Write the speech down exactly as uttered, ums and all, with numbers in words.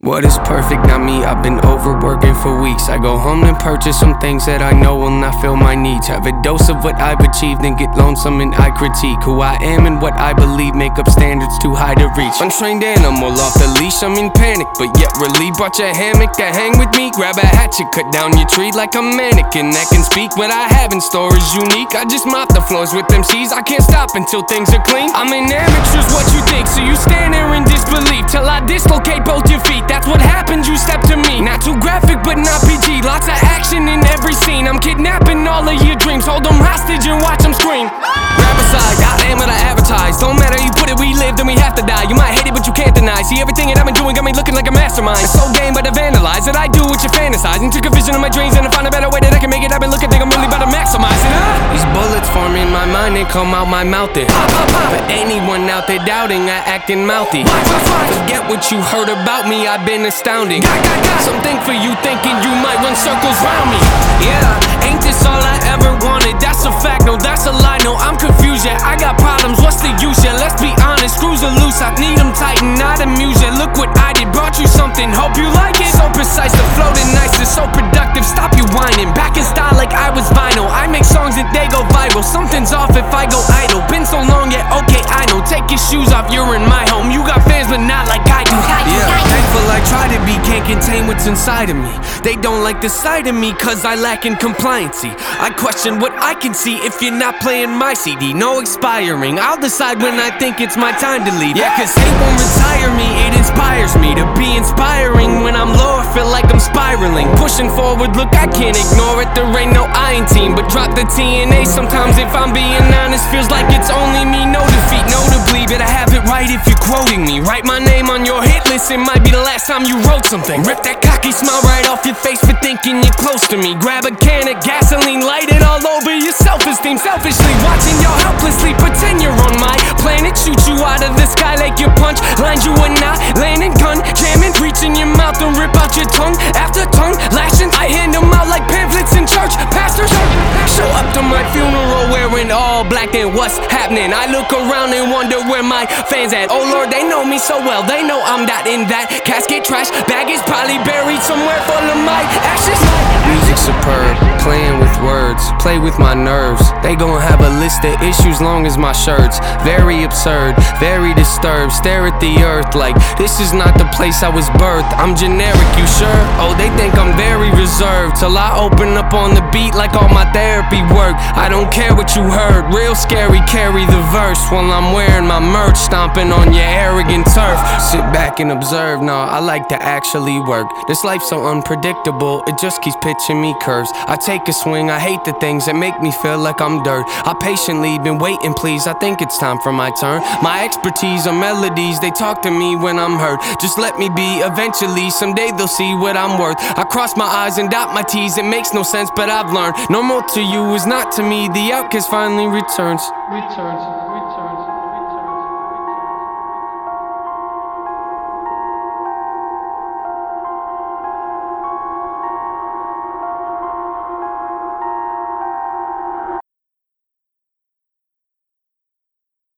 What is perfect? Not me, I've been overworking for weeks. I go home and purchase some things that I know will not fill my needs. Have a dose of what I've achieved and get lonesome and I critique who I am and what I believe make up standards too high to reach. Untrained animal off the leash, I'm in panic, but yet relieved. Brought your hammock to hang with me, grab a hatchet, cut down your tree like a mannequin that can speak. What I have in store is unique, I just mop the floors with M Cs. I can't stop until things are clean. I'm an amateur's what you think, so you stand there in disbelief till I dislocate both your feet. That's what happens, you step to me. Not too graphic, but not P G. Lots of action in every scene. I'm kidnapping all of your dreams. Hold them hostage and watch them scream. Grab a side, I am what I advertise. Don't matter, you put it, we live, then we have to die. You might hate it, but you can't deny. See, everything that I've been doing got me looking like a mastermind. It's so game, but I vandalize it. I do what you fantasize. And took a vision of my dreams and I find a better way that I can make it. I've been looking, think I'm really about to maximize it. Ah! These bullets form in my mind and come out my mouth there. For anyone out there doubting, I acting mouthy. Forget what you heard about me, I've been astounding. Something for you thinking you might run circles round me. Yeah, ain't this all I ever wanted? That's a fact, no, that's a lie. No, I'm confused, yeah, I got problems, what's the use? Yeah, let's be honest, screws are loose, I need them tighten, not amuse. Yeah, look what I did, brought you something, hope you like it. So precise, the flow the nice, it's so productive, stop you whining. Back in style like I was vinyl, I make songs and they go viral. Something's off if I go idle, been so long, yeah, okay, I know. Take your shoes off, you're in my home, you got fans but not like I do. Yeah, thankful I try to be, can't contain what's inside of me. They don't like the side of me cause I lack in compliancy. I question what I can see if you're not playing my C D. No expiring, I'll decide when I think it's my time to leave. Yeah, cause hate won't retire me, it inspires me to be inspiring. When I'm low, I feel like I'm spiraling. Pushing forward, look, I can't ignore it. There ain't no I in team, but drop the T N A. Sometimes if I'm being honest, feels like it's only me. No defeat, no to believe it. I have it right if you're quoting me. Write my name on your hit list, it might be the last time you wrote something. Rip that cocky smile right off your face for thinking you're close to me. Grab a can of gasoline, light it all over your self-esteem. Selfishly watching y'all helplessly pretend you're on my planet. Shoot you out of the sky like your punch lines you are not landing. Gun jamming, reach in your mouth and rip out your tongue after tongue lashing. I hand them out like pamphlets in church. Pastors show up to my funeral wearing all black, and what's happening? I look around and wonder where my fans at. Oh Lord, they know me so well, they know I'm not in that casket. Trash bag is probably buried somewhere full of my ashes. Music superb, playing with words, play with my nerves. They gon' have a list of issues long as my shirts. Very absurd, very disturbed, stare at the earth like this is not the place I was birthed. I'm generic, you sure? Oh, they think I'm very reserved till I open up on the beat like all my therapy work. I don't care what you heard, real scary, carry the verse while I'm wearing my merch, stomping on your arrogant turf. Sit back and observe, nah, I like to actually work. This life's so unpredictable, it just keeps pitching me curves. I take a swing, I hate the things that make me feel like I'm dirt. I patiently been waiting, please, I think it's time for my turn. My expertise are melodies, they talk to me when I'm hurt. Just let me be, eventually, someday they'll see what I'm worth. I cross my I's and dot my T's, it makes no sense, but I've learned normal to you is not to me. The outcast finally returns. Returns.